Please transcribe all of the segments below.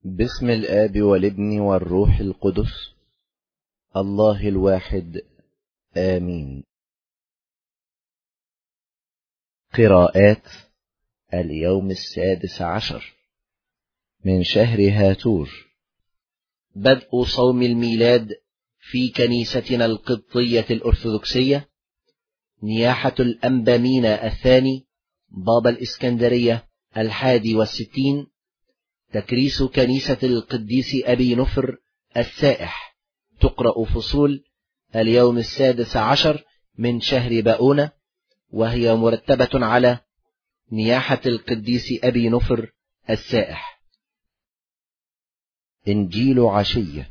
باسم الآب والابن والروح القدس الله الواحد آمين. قراءات اليوم 16 من شهر هاتور. بدء صوم الميلاد في كنيستنا القبطية الأرثوذكسية. نياحة الأنبا مينا الثاني بابا الإسكندرية 61. تكريس كنيسة القديس أبي نفر السائح. تقرأ فصول اليوم 16 من شهر باؤونة، وهي مرتبة على نياحة القديس أبي نفر السائح. إنجيل عشية.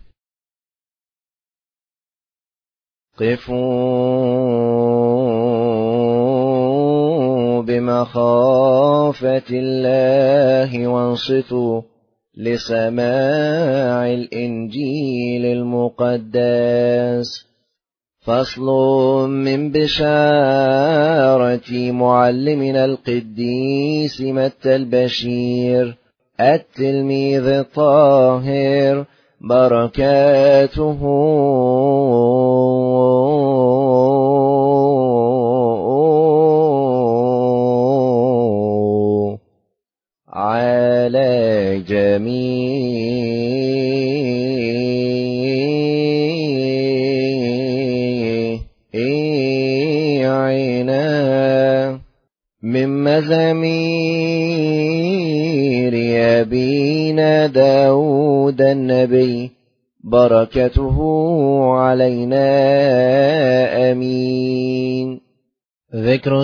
قفوا بمخافة الله وانصتوا لسماع الإنجيل المقدس. فصل من بشارة معلمنا القديس متى البشير التلميذ الطاهر، بركاته على جميعنا. من مزامير أبينا داود النبي، بركته علينا آمين. ذكر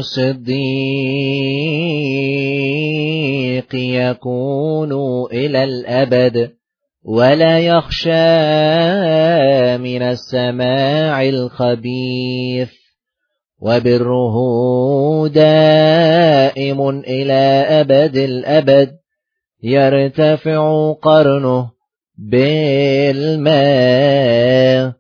الصديق يكون إلى الأبد، ولا يخشى من السماع الخبيث، وبره دائم إلى أبد الأبد، يرتفع قرنه بالماء.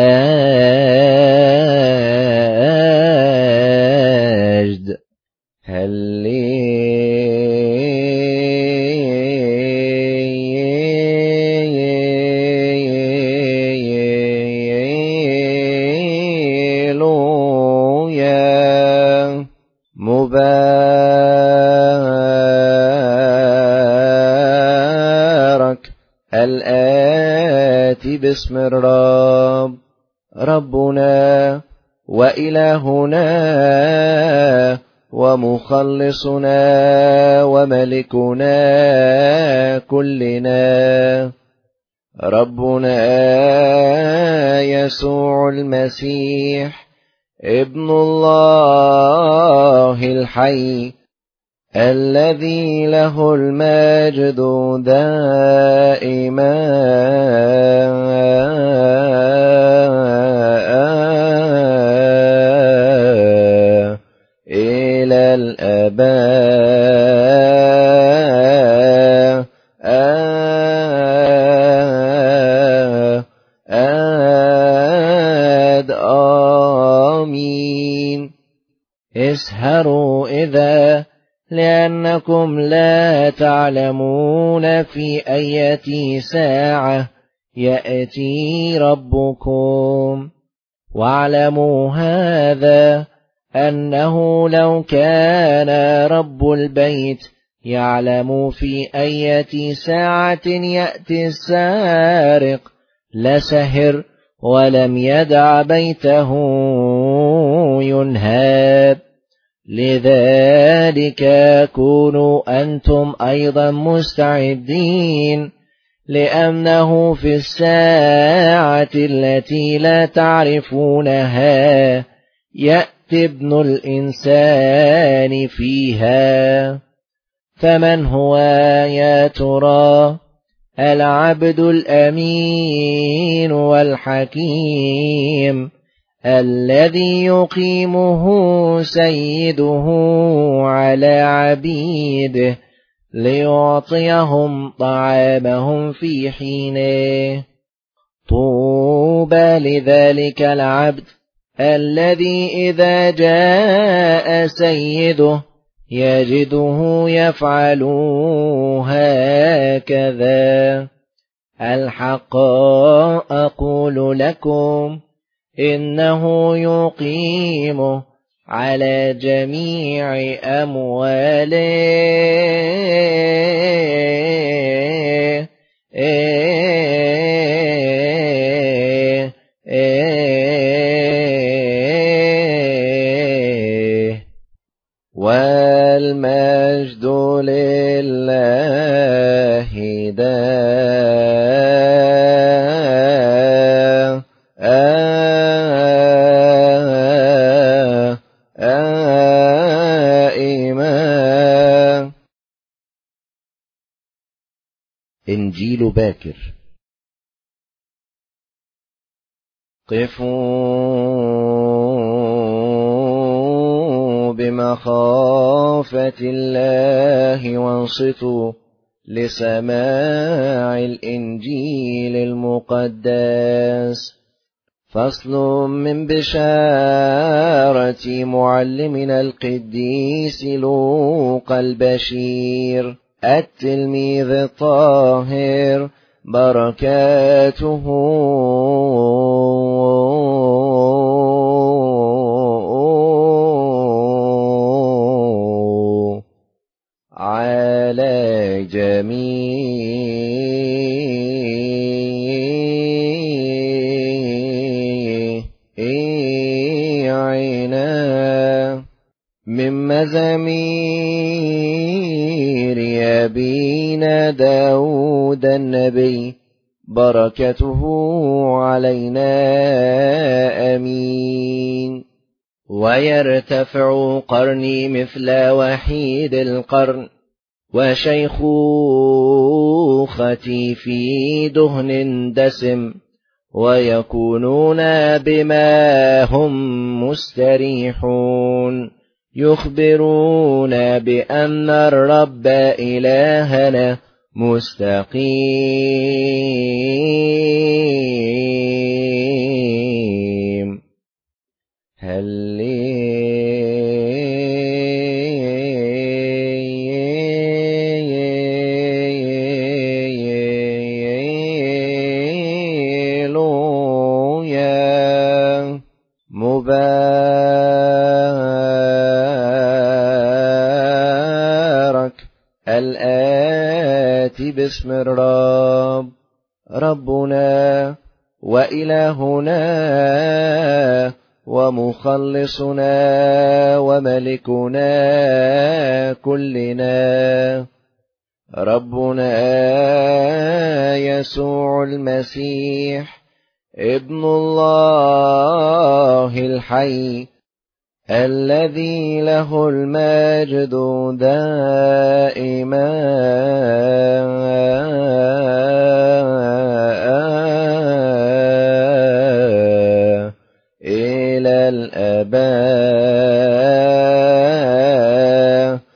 مبارك الآتي باسم الرب، ربنا وإلهنا ومخلصنا وملكنا كلنا، ربنا يسوع المسيح ابن الله الحي، الذي له المجد دائما إلى الآباء. آمين. اسهروا إذا لأنكم لا تعلمون في أية ساعة يأتي ربكم. واعلموا هذا، أنه لو كان رب البيت يعلم في أية ساعة يأتي السارق لسهر ولم يدع بيته ينهب. لذلك كونوا أنتم أيضا مستعدين، لأنه في الساعة التي لا تعرفونها يأتي ابن الإنسان فيها. فمن هو يا ترى العبد الأمين والحكيم، الذي يقيمه سيده على عبيده ليعطيهم طعامهم في حينه؟ طوبى لذلك العبد الذي إذا جاء سيده يجده يفعل هكذا. الحق أقول لكم إنه يقيم على جميع أمواله والمجد لله دائما. إنجيل باكر. قفوا بمخافة الله وانصتوا لسماع الإنجيل المقدس. فصل من بشارة معلمنا القديس لوقا البشير التلميذ الطاهر، بركاته على جميعنا. من مزامير أبينا داود النبي، بركته علينا آمين. ويرتفع قرني مثل وحيد القرن، وشيخوختي في دهن دسم، ويكونون بما هم مستريحون، يخبرون بأن الرب إلهنا مستقيم. هللويا. مبارك الآتي باسم الرب، ربنا وإلهنا ومخلصنا وملكنا كلنا، ربنا يسوع المسيح ابن الله الحي، الذي له المجد دائما إلى الآباء.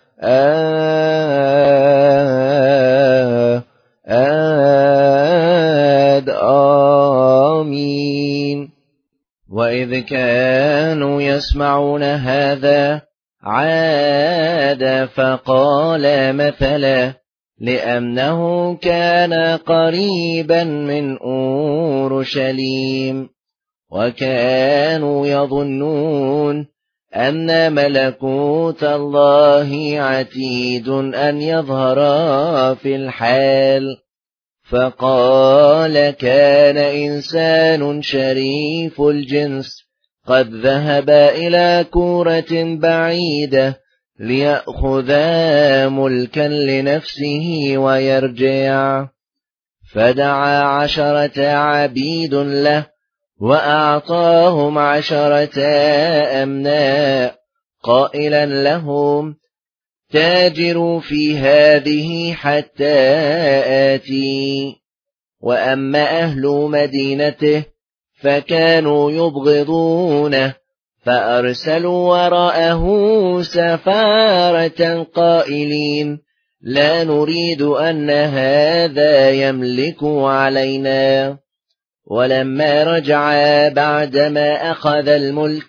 آمين. وإذ كانوا يسمعون هذا عاد فقال مثلا، لأنه كان قريبا من أورشليم، وكانوا يظنون أن ملكوت الله عتيد أن يظهر في الحال. فقال: كان إنسان شريف الجنس قد ذهب إلى كورة بعيدة ليأخذ ملكا لنفسه ويرجع، فدعا 10 عبيد له وأعطاهم 10 أمناء، قائلا لهم: تاجروا في هذه حتى آتي. وأما أهل مدينته فكانوا يبغضونه، فأرسلوا وراءه سفارة قائلين: لا نريد أن هذا يملك علينا. ولما رجع بعدما أخذ الملك،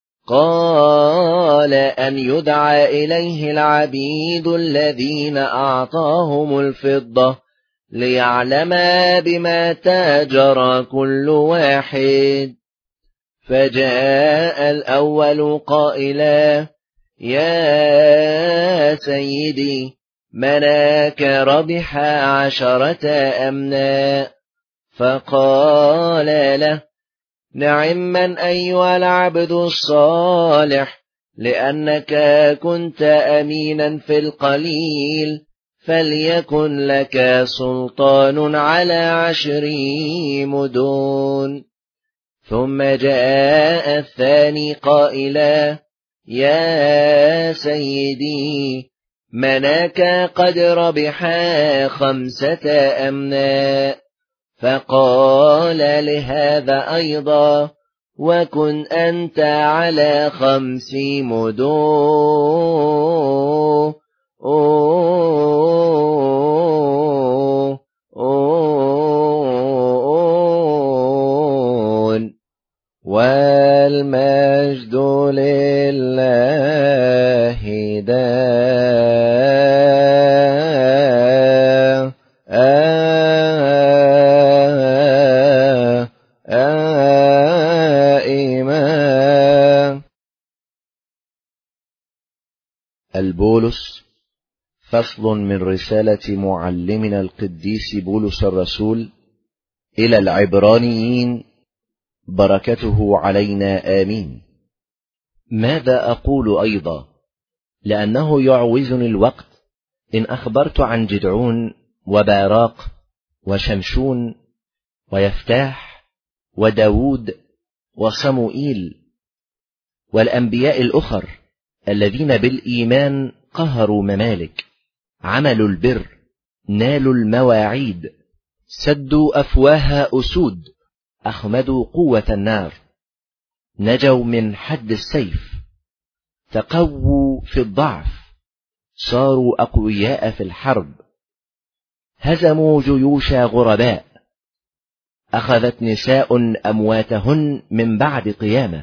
قال أن يدعى إليه العبيد الذين أعطاهم الفضة ليعلم بما تاجر كل واحد. فجاء الأول قائلا: يا سيدي، مناك ربح 10 أمناء. فقال له: نعما أيها العبد الصالح، لأنك كنت أمينا في القليل، فليكن لك سلطان على 10 مدن. ثم جاء الثاني قائلا: يا سيدي، مناك قد ربح 5 أمناء. فقال لهذا أيضا: وكن أنت على 5 مدن. والمجد لله دائما. البولس، فصل من رسالة معلمنا القديس بولس الرسول إلى العبرانيين، بركته علينا آمين. ماذا أقول أيضا؟ لأنه يعوزني الوقت إن أخبرت عن جدعون وباراق وشمشون ويفتاح وداود وصموئيل والأنبياء الأخر الذين بالإيمان قهروا ممالك، عملوا البر، نالوا المواعيد، سدوا أفواه أسود، أخمدوا قوة النار، نجوا من حد السيف، تقووا في الضعف، صاروا أقوياء في الحرب، هزموا جيوش غرباء، أخذت نساء أمواتهن من بعد قيامة،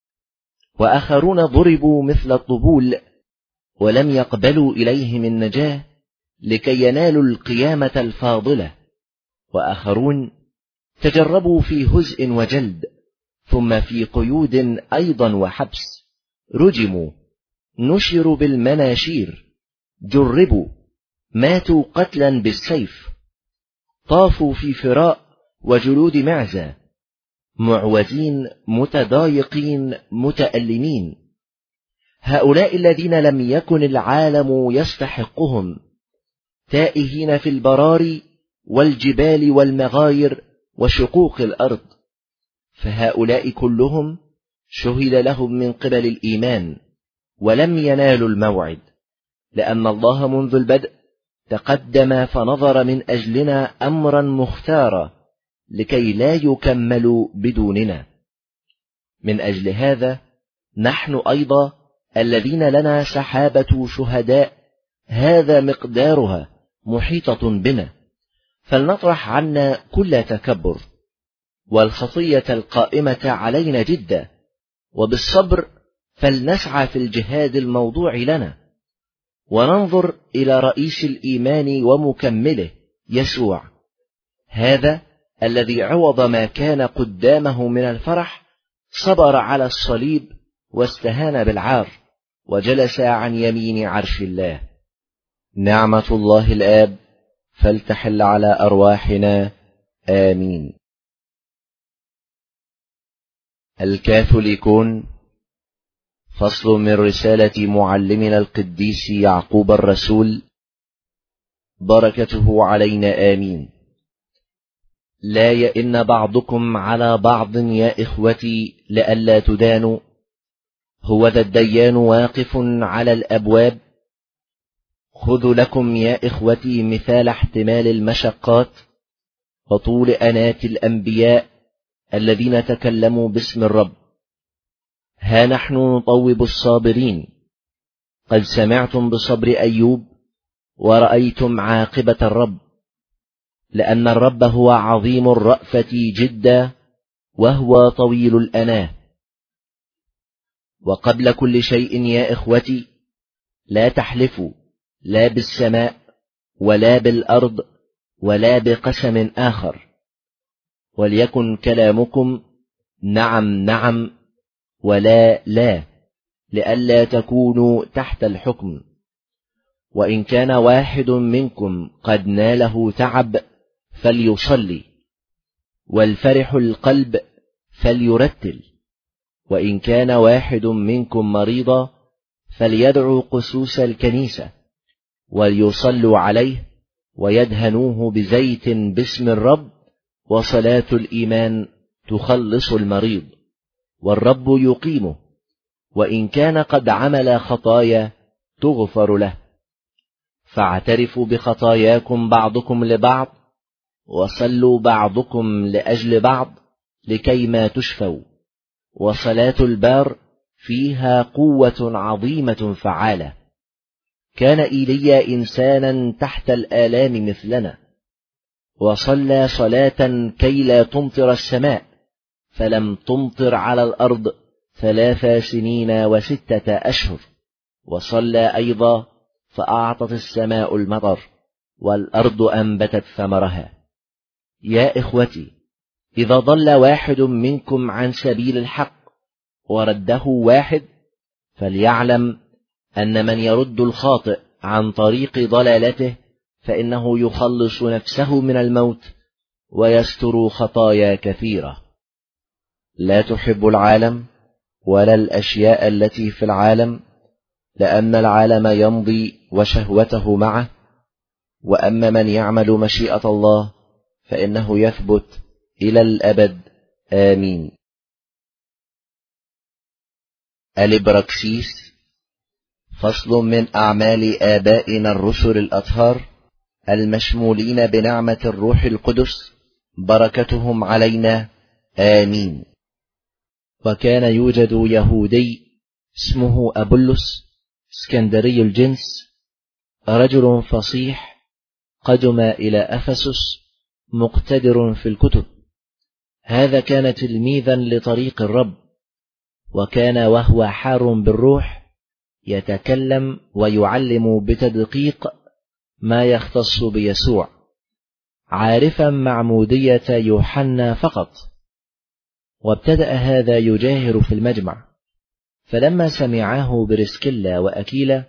وآخرون ضربوا مثل الطبول ولم يقبلوا إليهم النجاة لكي ينالوا القيامة الفاضلة، وآخرون تجربوا في هزء وجلد، ثم في قيود أيضا وحبس، رجموا، نشروا بالمناشير، جربوا، ماتوا قتلا بالسيف، طافوا في فراء وجلود معزة، معوزين، متضايقين، متألمين. هؤلاء الذين لم يكن العالم يستحقهم، تائهين في البراري والجبال والمغاير وشقوق الأرض، فهؤلاء كلهم شهد لهم من قبل الإيمان ولم ينالوا الموعد، لأن الله منذ البدء تقدم فنظر من أجلنا أمرا مختارا لكي لا يكملوا بدوننا. من أجل هذا نحن أيضا الذين لنا سحابة شهداء هذا مقدارها محيطة بنا، فلنطرح عنا كل تكبر والخطية القائمة علينا جدا، وبالصبر فلنسعى في الجهاد الموضوع لنا، وننظر إلى رئيس الإيمان ومكمله يسوع، هذا الذي عوض ما كان قدامه من الفرح صبر على الصليب واستهان بالعار، وجلس عن يمين عرش الله. نعمة الله الآب فلتحل على أرواحنا آمين. الكاثوليكون، فصل من رسالة معلمنا القديس يعقوب الرسول، بركته علينا آمين. لا يئن بعضكم على بعض يا إخوتي لئلا تدانوا، هوذا الديان واقف على الأبواب. خذوا لكم يا إخوتي مثال احتمال المشقات وطول أنات الأنبياء الذين تكلموا باسم الرب. ها نحن نطوب الصابرين، قد سمعتم بصبر أيوب ورأيتم عاقبة الرب، لأن الرب هو عظيم الرأفة جدا وهو طويل الأناة. وقبل كل شيء يا إخوتي لا تحلفوا، لا بالسماء ولا بالأرض ولا بقسم آخر، وليكن كلامكم نعم نعم ولا لا، لئلا تكونوا تحت الحكم. وإن كان واحد منكم قد ناله تعب فليصلي، والفرح القلب فليرتل. وإن كان واحد منكم مريضا فليدعو قسوس الكنيسة وليصلوا عليه ويدهنوه بزيت باسم الرب، وصلاة الإيمان تخلص المريض والرب يقيمه. وإن كان قد عمل خطايا تغفر له. فاعترفوا بخطاياكم بعضكم لبعض، وصلوا بعضكم لأجل بعض لكيما تشفوا. وصلاة البار فيها قوة عظيمة فعالة. كان إيليا إنسانا تحت الآلام مثلنا، وصلى صلاة كي لا تمطر السماء، فلم تمطر على الأرض 3 سنين و6 أشهر. وصلى أيضا فأعطت السماء المطر، والأرض أنبتت ثمرها. يا إخوتي، إذا ضل واحد منكم عن سبيل الحق ورده واحد، فليعلم أن من يرد الخاطئ عن طريق ضلالته فإنه يخلص نفسه من الموت ويستر خطايا كثيرة. لا تحب العالم ولا الأشياء التي في العالم، لأن العالم يمضي وشهوته معه. وأما من يعمل مشيئة الله فإنه يثبت إلى الأبد. آمين. الإبراكسيس. فصل من أعمال آبائنا الرسل الأطهار المشمولين بنعمة الروح القدس، بركتهم علينا. آمين. وكان يوجد يهودي اسمه أبولس اسكندري الجنس، رجل فصيح، قدم إلى أفسس مقتدر في الكتب. هذا كان تلميذا لطريق الرب، وكان وهو حار بالروح يتكلم ويعلم بتدقيق ما يختص بيسوع، عارفا معمودية يوحنا فقط. وابتدأ هذا يجاهر في المجمع، فلما سمعاه برسكيلا وأكيلا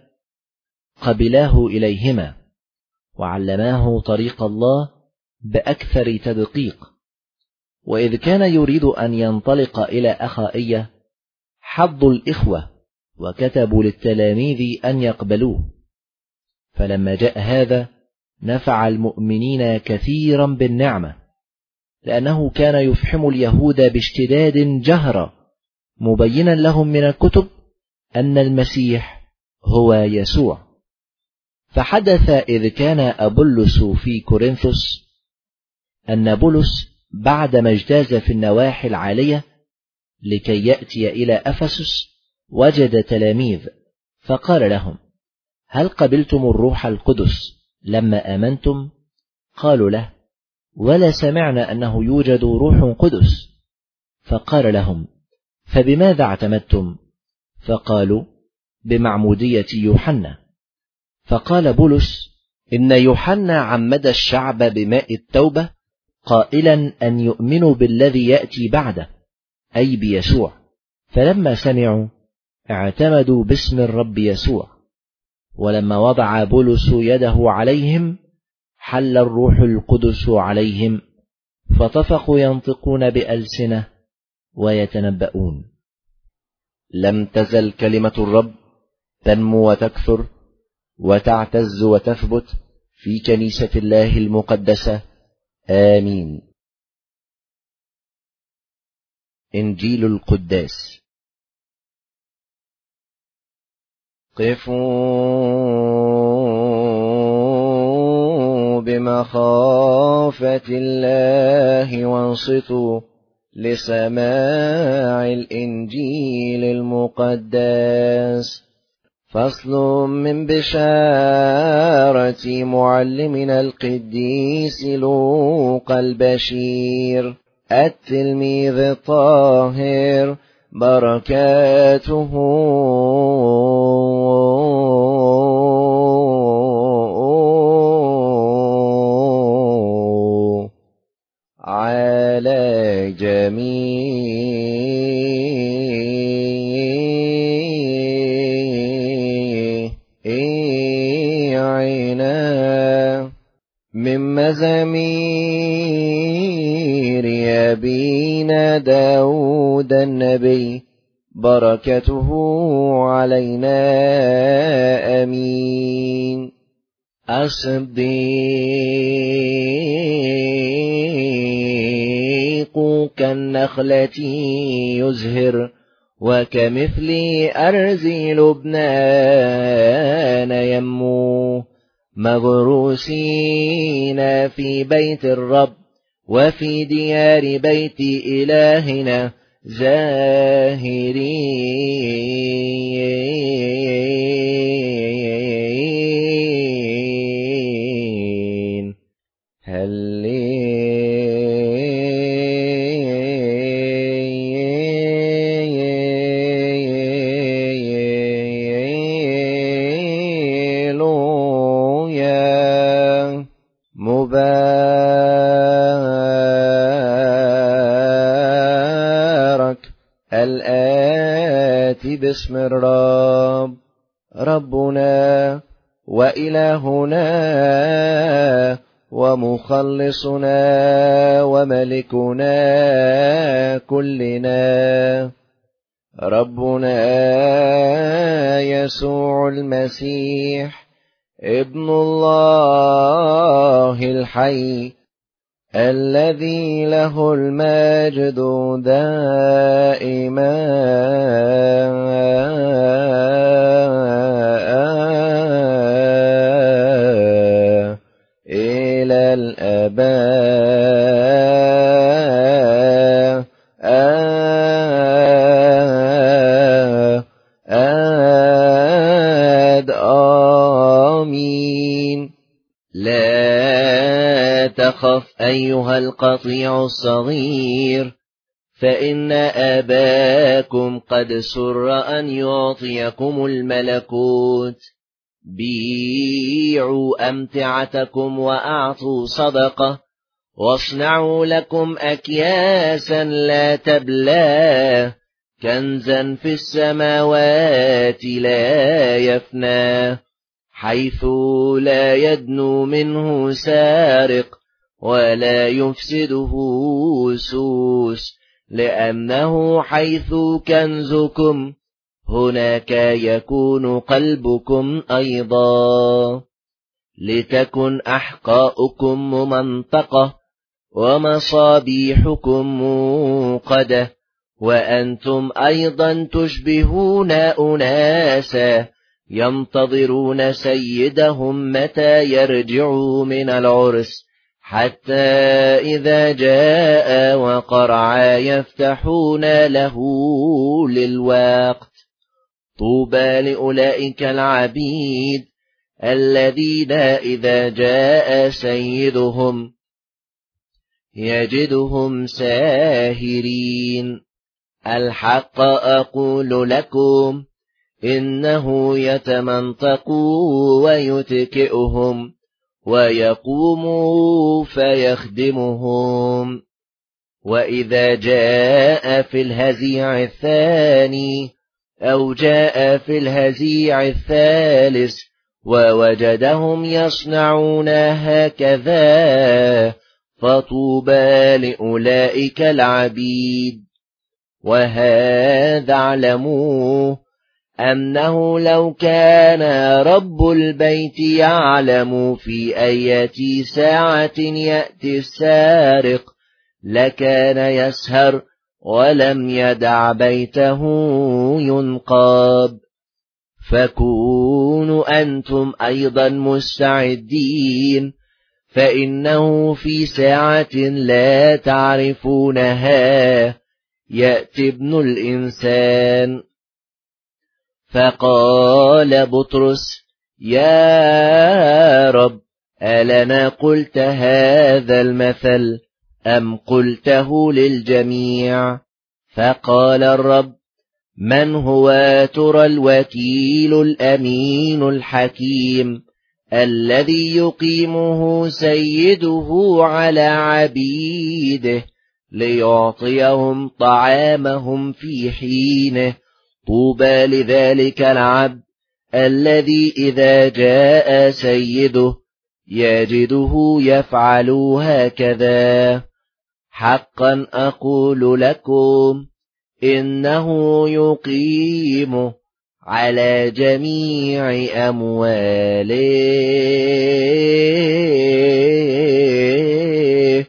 قبلاه إليهما، وعلماه طريق الله بأكثر تدقيق. وإذ كان يريد أن ينطلق إلى أخائية، حضوا الإخوة وكتبوا للتلاميذ أن يقبلوه. فلما جاء هذا نفع المؤمنين كثيرا بالنعمة، لأنه كان يفحم اليهود باشتداد جهرا، مبينا لهم من الكتب أن المسيح هو يسوع. فحدث إذ كان أبولس في كورنثوس أن بولس بعدما اجتاز في النواحي العالية لكي يأتي إلى أفسس وجد تلاميذ، فقال لهم: هل قبلتم الروح القدس لما آمنتم؟ قالوا له: ولا سمعنا أنه يوجد روح قدس. فقال لهم: فبماذا اعتمدتم؟ فقالوا: بمعمودية يوحنا. فقال بولس: إن يوحنا عمد الشعب بماء التوبة، قائلا أن يؤمنوا بالذي يأتي بعده، أي بيسوع. فلما سمعوا اعتمدوا باسم الرب يسوع. ولما وضع بولس يده عليهم حل الروح القدس عليهم، فطفقوا ينطقون بألسنة ويتنبؤون. لم تزل كلمة الرب تنمو وتكثر وتعتز وتثبت في كنيسة الله المقدسة. آمين. إنجيل القداس. قفوا بمخافة الله وانصتوا لسماع الإنجيل المقدس. فصل من بشارة معلمنا القديس لوقا البشير التلميذ الطاهر، بركاته شفيعنا. من مزامير أبينا داود النبي، بركته علينا آمين. الصديق كالنخلة يزهر، وكمثل أرز لبنان ينمو، مغروسين في بيت الرب وفي ديار بيت إلهنا زاهرين. مبارك الآتي باسم الرب، ربنا وإلهنا ومخلصنا وملكنا كلنا، ربنا يسوع المسيح ابن الله الحي، الذي له المجد دائما إلى الآباء آمين. لا تخف أيها القطيع الصغير، فإن آباكم قد سر أن يعطيكم الملكوت. بيعوا أمتعتكم وأعطوا صدقة، واصنعوا لكم أكياسا لا تبلى، كنزا في السماوات لا يفنى، حيث لا يدنو منه سارق ولا يفسده سوس، لأنه حيث كنزكم هناك يكون قلبكم أيضا. لتكن أحقاؤكم ممنطقة ومصابيحكم موقدة، وأنتم أيضا تشبهون أناسا ينتظرون سيدهم متى يرجعوا من العرس، حتى إذا جاء وقرع يفتحون له للوقت. طوبى لأولئك العبيد الذين إذا جاء سيدهم يجدهم ساهرين. الحق أقول لكم، إنه يتمنطق ويتكئهم ويقوم فيخدمهم. وإذا جاء في الهزيع الثاني أو جاء في الهزيع الثالث ووجدهم يصنعون هكذا، فطوبى لأولئك العبيد. وهذا اعلموه، أنه لو كان رب البيت يعلم في أية ساعة يأتي السارق لكان يسهر ولم يدع بيته ينقب. فكونوا أنتم أيضا مستعدين، فإنه في ساعة لا تعرفونها يأتي ابن الإنسان. فقال بطرس: يا رب، ألنا قلت هذا المثل أم قلته للجميع؟ فقال الرب: من هو ترى الوكيل الأمين الحكيم الذي يقيمه سيده على عبيده ليعطيهم طعامهم في حينه؟ طوبى لذلك العبد الذي إذا جاء سيده يجده يفعل هكذا. حقا أقول لكم إنه يقيم على جميع أمواله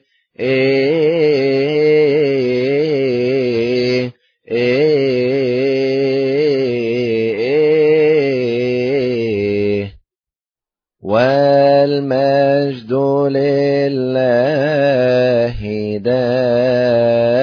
والمجد لله دائما